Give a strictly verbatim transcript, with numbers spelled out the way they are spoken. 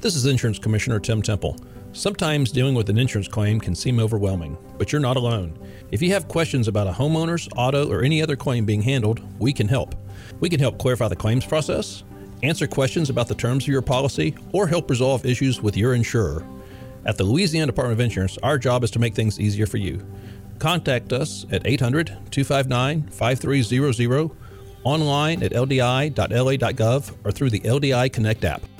This is Insurance Commissioner Tim Temple. Sometimes dealing with an insurance claim can seem overwhelming, but you're not alone. If you have questions about a homeowner's, auto, or any other claim being handled, we can help. We can help clarify the claims process, answer questions about the terms of your policy, or help resolve issues with your insurer. At the Louisiana Department of Insurance, our job is to make things easier for you. Contact us at eight hundred, two five nine, five three zero zero, online at l d i dot l a dot gov, or through the L D I Connect app.